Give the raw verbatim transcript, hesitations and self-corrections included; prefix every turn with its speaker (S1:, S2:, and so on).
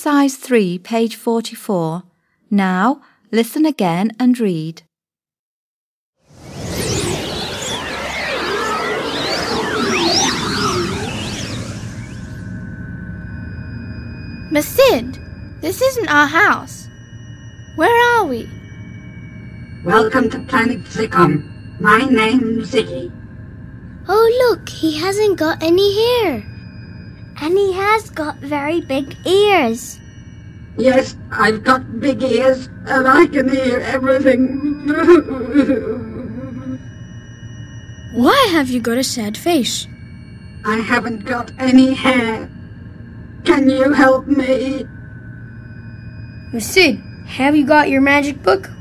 S1: Exercise three, page forty-four. Now, listen again and read.
S2: Miss Sid, this isn't our house. Where are we?
S3: Welcome to Planet Zicom. My name's Ziggy.
S4: Oh, look, he hasn't got any hair. And he has got very big ears.
S3: Yes, I've got big ears, and I can hear everything.
S2: Why have you got a sad face?
S3: I haven't got any hair. Can you help me?
S5: Miss Sid, have you got your magic book?